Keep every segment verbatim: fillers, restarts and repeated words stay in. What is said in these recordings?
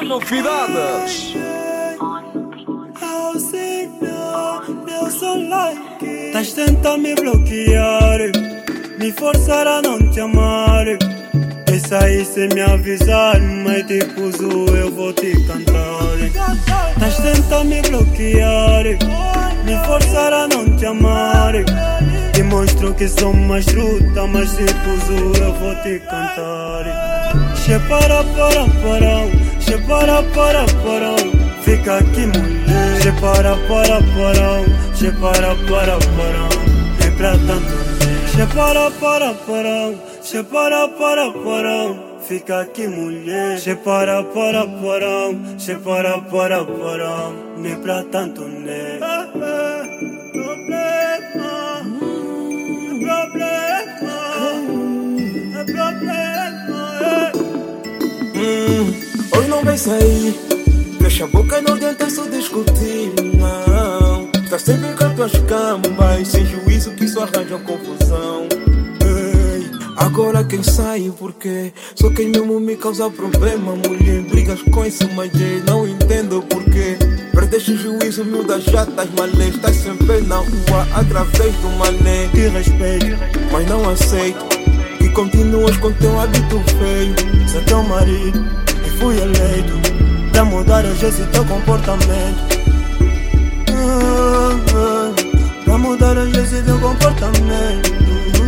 novidades. Estás tentando me bloquear, me forçar a não te amar. Essa aí sem me avisar, mas tipo eu vou te cantar. Estás tentando me bloquear, me forçar a não te amar. Demonstro que sou mais truta, mas tipo eu vou te cantar. Che para para para, che para para para, fica aqui mulher. Che para para para, che para para para, é pra tanto. Che para para para, che para para para, fica aqui mulher. Che para para para, che para para para, nem pra tanto né. Problema, é problema. Hum, hoje não vai sair. Fecha a boca, não adianta só discutir, não. Tá sempre com as tuas cambas, sem juízo que só arranjam confusão. Ei, agora quem sai, porque só quem mesmo me causa problema. Mulher, brigas com esse magia, não entendo porquê. Perdeste o juízo, miúda, já estás malê. Estás sempre na rua, através do mané. Te respeito, mas não aceito que continuas com teu hábito feio. sou teu marido e fui eleito pra mudar hoje esse teu comportamento. Ah, ah, pra mudar hoje esse teu comportamento.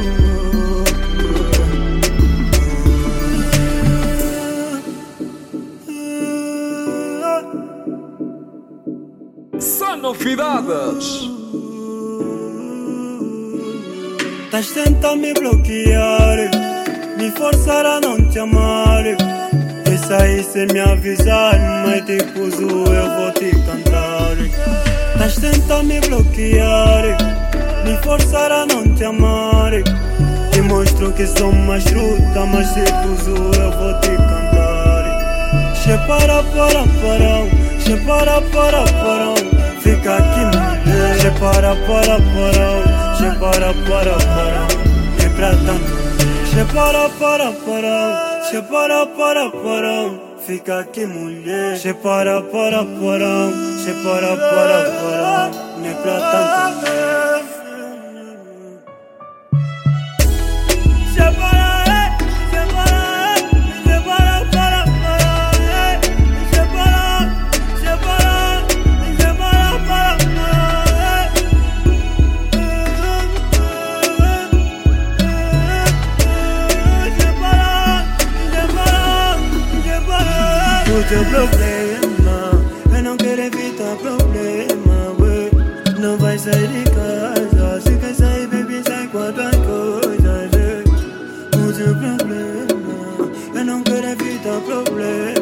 Só novidades. Estás tentando me bloquear, me forçar a não te amar. Essa aí sem me avisar, mas tipo eu vou te cantar. Estás tentando me bloquear, me forçar a não te amar. Demonstro que sou mais truta, mas tipo eu vou te cantar. Che para para para, che para para para, fica aqui mulher. Che para para para, che para para para, é pra tanto. Che para para para, che para para para, fica aqui mulher. Che para para para, che para para para, nem pra tanto. Che para, che para, che para para para, che para, che para, che para para para. O teu problema é não querer evitar problema, ué. Não vai sair de casa, se quer sair, baby, sai com outras coisas, ué. O teu problema é não querer evitar problema.